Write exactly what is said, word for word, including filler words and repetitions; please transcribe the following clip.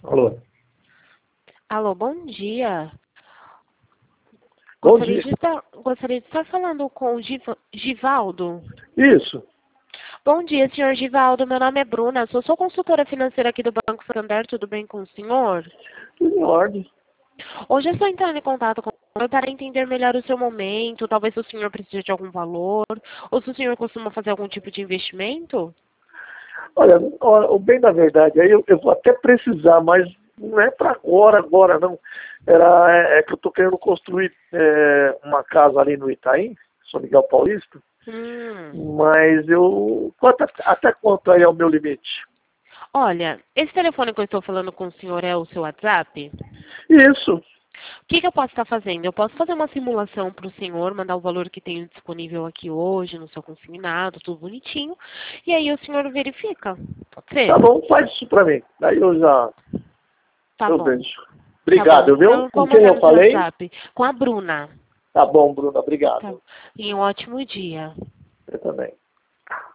Alô? Alô, bom dia. Bom Gostaria dia. de estar, gostaria de estar falando com o Giva- Givaldo. Isso. Bom dia, senhor Givaldo. Meu nome é Bruna. Sou sua consultora financeira aqui do Banco Santander. Tudo bem com o senhor? Tudo em ordem. Hoje eu estou entrando em contato com o senhor para entender melhor o seu momento. Talvez o senhor precise de algum valor. Ou se o senhor costuma fazer algum tipo de investimento. Olha, ó, o bem da verdade, aí eu, eu vou até precisar, mas não é para agora, agora não. Era, é, é que eu estou querendo construir é, uma casa ali no Itaim, São Miguel Paulista, Hum. mas eu... Quanto, até quanto aí é o meu limite? Olha, esse telefone que eu estou falando com o senhor é o seu WhatsApp? Isso. O que, que eu posso estar fazendo? Eu posso fazer uma simulação para o senhor, mandar o valor que tenho disponível aqui hoje, no seu consignado, tudo bonitinho. E aí o senhor verifica. Pode ser? Tá bom, faz isso para mim. Daí eu já Tá eu bom. vejo. Tá bom. Obrigado, Então viu? eu Com vou quem mandar eu no seu falei? WhatsApp. Com a Bruna. Tá bom, Bruna, Tá. obrigado. E um ótimo dia. Eu também.